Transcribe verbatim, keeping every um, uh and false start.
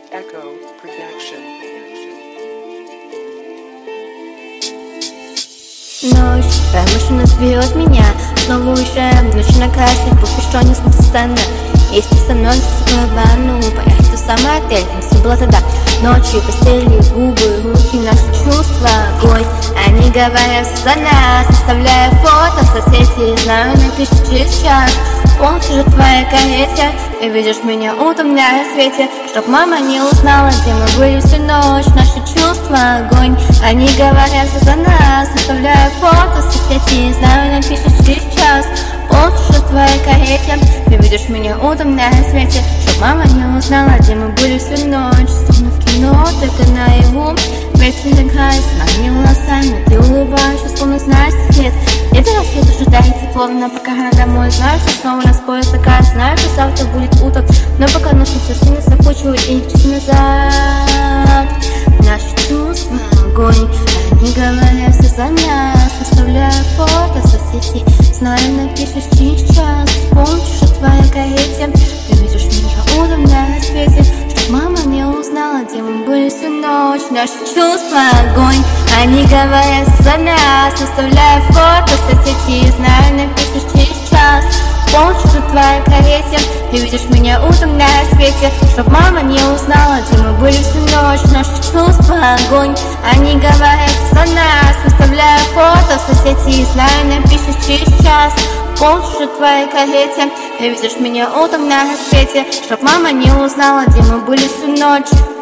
Echo Production. Ночь, твоя машина сбьет меня. Снова уезжаем, ночь накрасит, по пешоне смотрит странно. Если со мной в ванну, поехать в самый отель. Все было тогда ночью, постели, губы, руки, наши чувства, огонь. Они говорят за нас, оставляя фото. Соседи, знаю, напишут через час. Полночь же в твоей карете, ты видишь меня утром на рассвете. Чтоб мама не узнала, где мы были всю ночь. Наши чувства, огонь. Они говорят за нас, оставляя фото. Соседи, знаю, напишут через час. Полночь же в твоей карете, ты видишь меня утром на рассвете. Чтоб мама не узнала, где мы были всю ночь. Словно в кино, только наяву. Ветер играет с моими волосами. Ты улыбаешься, словно знаешь секрет. Где-то рассвет уже дарит тепло, но пока она домой. Знаю, что снова нас поезд закат. Знаю, что завтра будет утро, но пока ночь все сильно закучивает и часы назад. Наши чувства, огонь. Они говорят все за нас, оставляя фото соцсети. Знаю, напишешь через час. Помнишь, что в твоей карете, ты видишь меня утром на рассвете. Чтоб мама не узнала, где мы были всю ночь. Наши чувства, огонь. Они говорят за нас, оставляя фото соцсети. Знаю, напишешь через час. Помнишь, что в твоей карете, ты видишь меня утром на рассвете. Чтоб мама не узнала, где мы были всю ночь. Наши чувства, огонь. Они говорят за нас, оставляя фото соцсети. Знаю, напишешь через час. Помнишь, что в твоей карете, ты видишь меня утром на рассвете. Чтоб мама не узнала, где мы были всю ночь.